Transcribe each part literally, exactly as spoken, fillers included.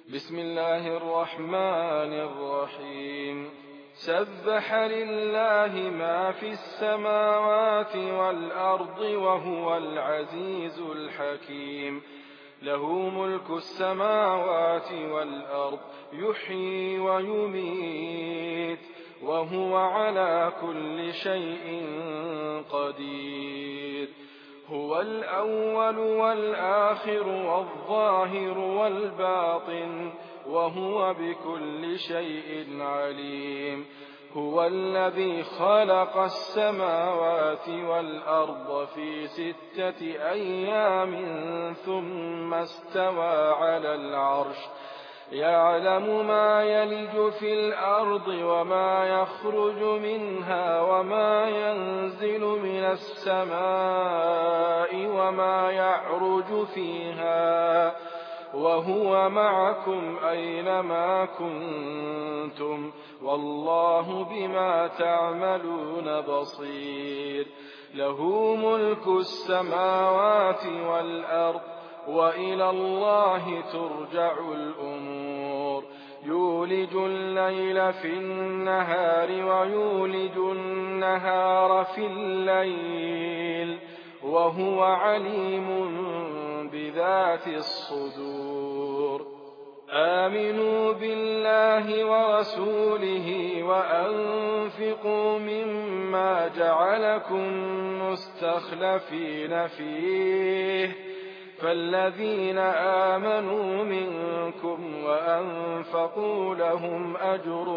بسم الله الرحمن الرحيم سبح لله ما في السماوات والأرض وهو العزيز الحكيم له ملك السماوات والأرض يحيي ويميت وهو على كل شيء قدير هو الأول والآخر والظاهر والباطن وهو بكل شيء عليم هو الذي خلق السماوات والأرض في ستة أيام ثم استوى على العرش يعلم ما يلج في الأرض وما يخرج منها وما ينزل من السماء وما يعرج فيها وهو معكم أينما كنتم والله بما تعملون بصير له ملك السماوات والأرض وإلى الله ترجع الأمور يولج الليل في النهار ويولج النهار في الليل وهو عليم بذات الصدور آمنوا بالله ورسوله وأنفقوا مما جعلكم مستخلفين فيه فالذين آمنوا منكم وأنفقوا لهم أجر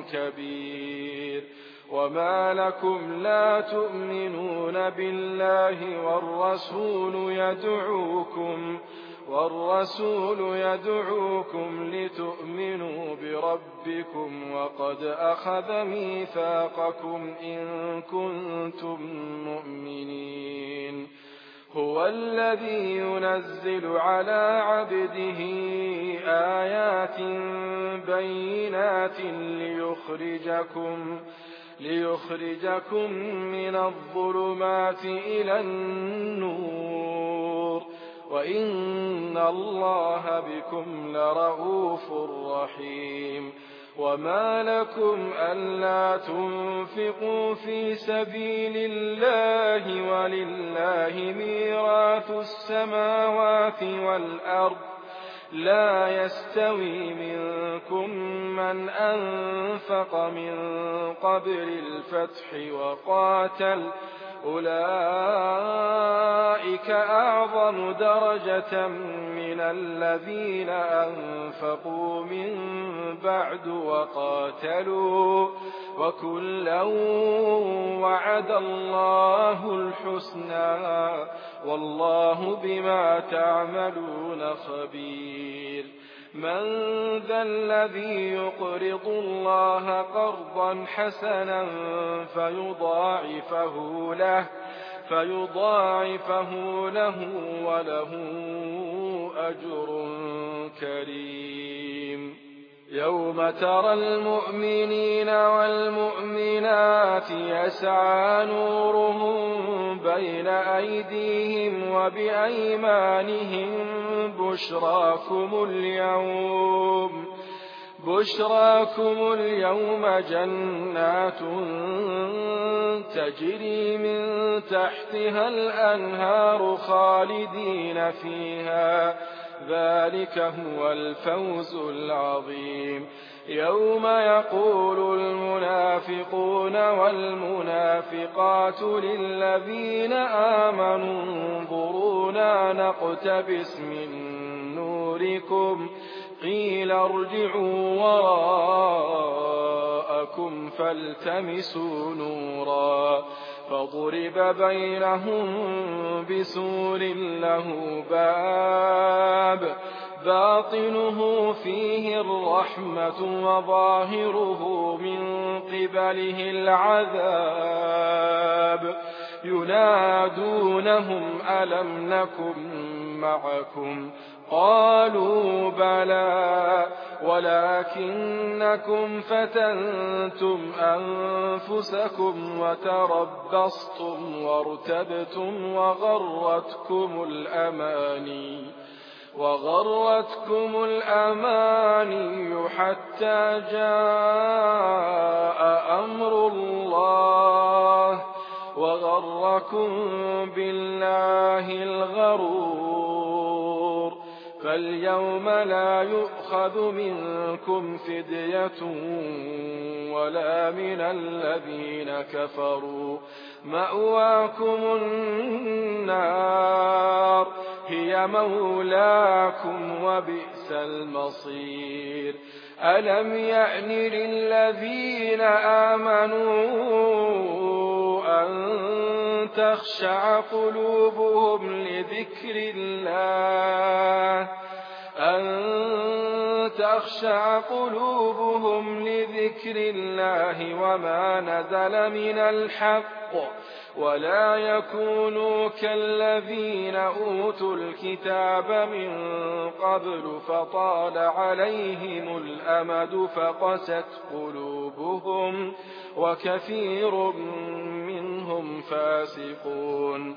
كبير وما لكم لا تؤمنون بالله والرسول يدعوكم والرسول يدعوكم لتؤمنوا بربكم وقد أخذ ميثاقكم إن كنتم مؤمنين هو الذي ينزل على عبده آيات بينات ليخرجكم ليخرجكم من الظلمات إلى النور وإن الله بكم لرءوف رحيم وما لكم ألا تنفقوا في سبيل الله ولله ميراث السماوات والأرض لا يستوي منكم من أنفق من قبل الفتح وقاتل أولئك أعظم درجة من الذين أنفقوا من بعد وقاتلوا وكلا وعد الله الحسنى والله بما تعملون خبير من ذا الذي يقرض الله قرضا حسنا فيضاعفه له فيضاعفه له وله أجر كريم يوم ترى المؤمنين والمؤمنات يسعى نورهم بين أيديهم وبأيمانهم بشراكم اليوم بشراكم اليوم جنات تجري من تحتها الأنهار خالدين فيها ذلك هو الفوز العظيم يوم يقول المنافقون والمنافقات للذين آمنوا انظرونا نقتبس من نوركم قيل ارجعوا وراءكم فالتمسوا نورا فضرب بينهم بسور له باب باطنه فيه الرحمة وظاهره من قبله العذاب ينادونهم ألم نكن معكم قالوا بلى ولكنكم فتنتم أنفسكم وتربصتم وارتبتم وغرتكم الأماني وغرتكم الأماني حتى جاء أمر الله وغركم بالله الغرور فاليوم لا يؤخذ منكم فدية ولا من الذين كفروا مأواكم النار هي مولاكم وبئس المصير ألم يأن للذين آمنوا أن تخشع قلوبهم لذكر الله أن تخشع قلوبهم لذكر الله وما نزل من الحق ولا يكونوا كالذين أوتوا الكتاب من قبل فطال عليهم الأمد فقست قلوبهم وكثير منهم فاسقون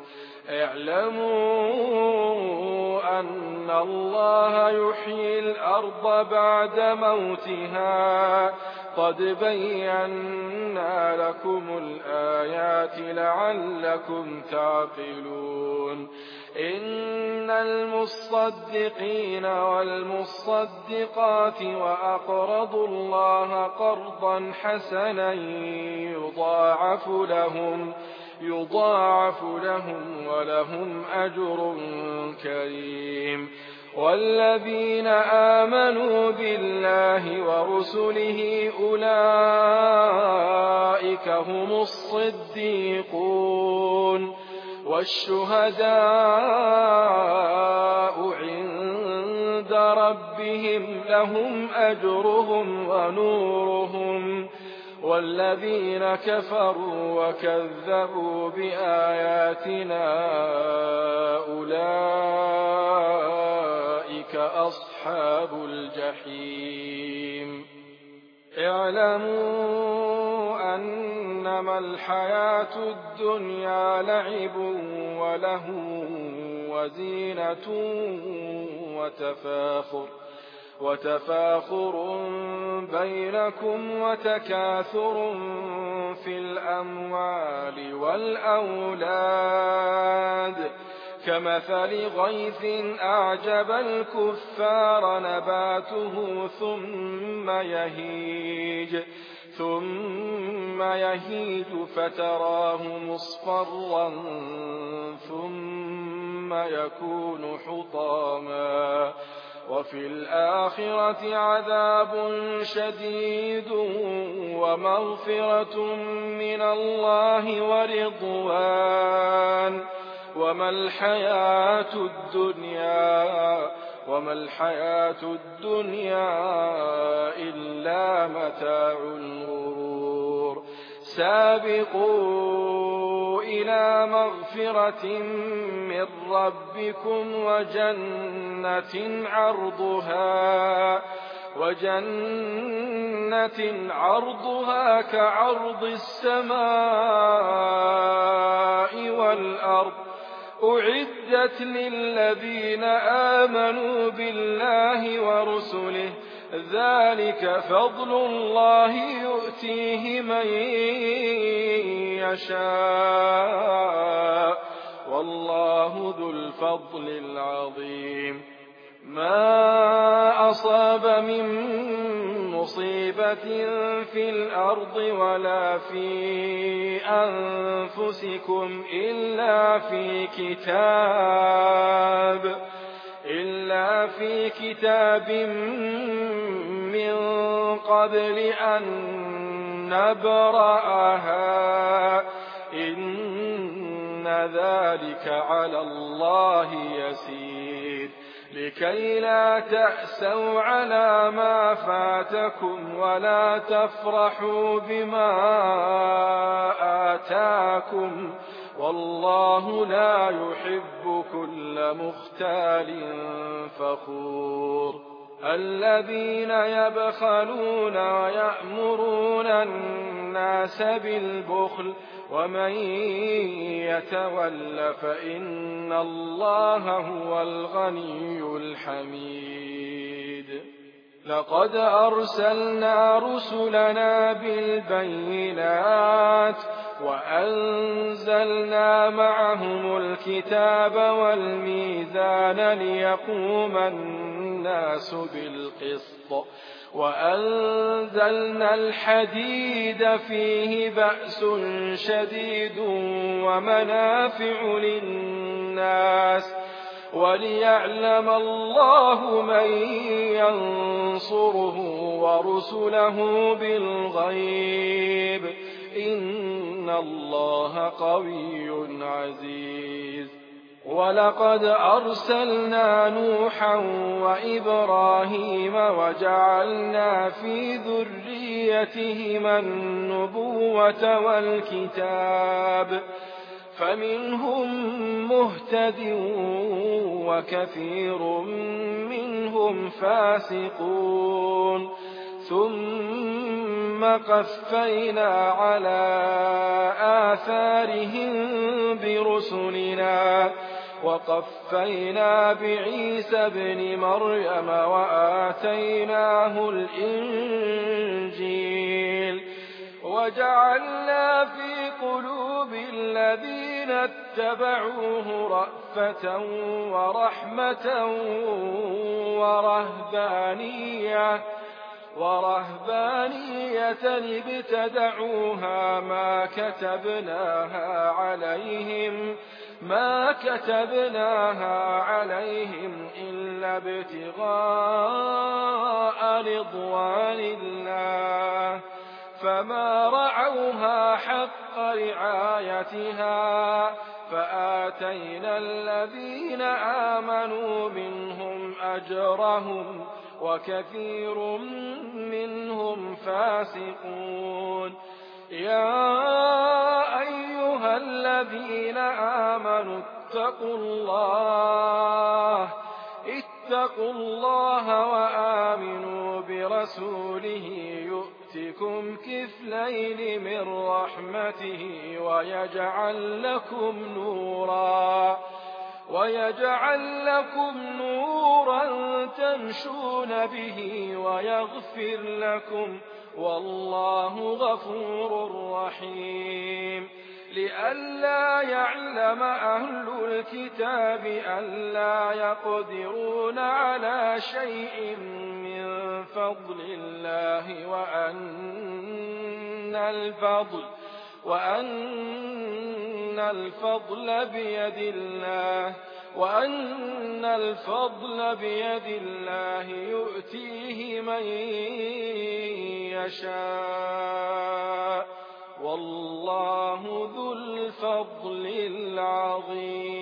اعلموا أن الله يحيي الأرض بعد موتها قد بينا لكم الآيات لعلكم تعقلون إن المصدقين والمصدقات وأقرضوا الله قرضا حسنا يضاعف لهم يضاعف لهم ولهم أجر كريم والذين آمنوا بالله ورسله أولئك هم الصديقون والشهداء عند ربهم لهم أجرهم ونورهم والذين كفروا وكذبوا بآياتنا أولئك أصحاب الجحيم اعلموا أنما الحياة الدنيا لعب وله وزينة وتفاخر وتفاخر بينكم وتكاثر في الأموال والأولاد كمثل غيث أعجب الكفار نباته ثم يهيج ثم يهيج فتراه مصفرا ثم يكون حطاما وفي الآخرة عذاب شديد ومغفرة من الله ورضوان وما الحياة الدنيا وما الحياة الدنيا إلا متاع الغرور سابقوا إلى مغفرة من ربكم وجنة عرضها وجنة عرضها كعرض السماء والأرض أعدت للذين آمنوا بالله ورسله ذلك فضل الله يؤتيه من يشاء والله ذو الفضل العظيم ما أصاب من مصيبة في الأرض ولا في أنفسكم إلا في كتاب إلا في كتاب من قبل أن نبرأها إن ذلك على الله يسير لكي لا تأسوا على ما فاتكم ولا تفرحوا بما آتاكم والله لا يحب كل مختال فخور الذين يبخلون ويأمرون الناس بالبخل ومن يتول فإن الله هو الغني الحميد لقد أرسلنا رسلنا بالبينات وأنزلنا معهم الكتاب والميزان ليقوم الناس بالقسط وأنزلنا الحديد فيه بأس شديد ومنافع للناس وليعلم الله من ينصره ورسله بالغيب إن الله قوي عزيز ولقد أرسلنا نوحا وإبراهيم وجعلنا في ذريتهما النبوة والكتاب فمنهم مهتد وكثير منهم فاسقون ثم قفينا على آثارهم برسلنا وقفينا بعيسى ابن مريم وآتيناه الإنجيل وجعلنا في قلوب الذين اتبعوه رأفة ورحمة ورهبانية ورهبانية ابتدعوها ما كتبناها عليهم ما كتبناها عليهم إلا ابتغاء رضوان الله فما رعوها حق رعايتها فآتينا الذين آمنوا منهم أجرهم وكثير منهم فاسقون يا أيها الذين آمنوا اتقوا الله اتقوا الله وآمنوا برسوله يؤتكم كفلين من رحمته ويجعل لكم نورا ويجعل لكم نورا تمشون به ويغفر لكم والله غفور رحيم لئلا يعلم أهل الكتاب ألا يقدرون على شيء من فضل الله وأن الفضل وأن الفضل بيد الله وأن الفضل بيد الله يؤتيه من يشاء والله ذو الفضل العظيم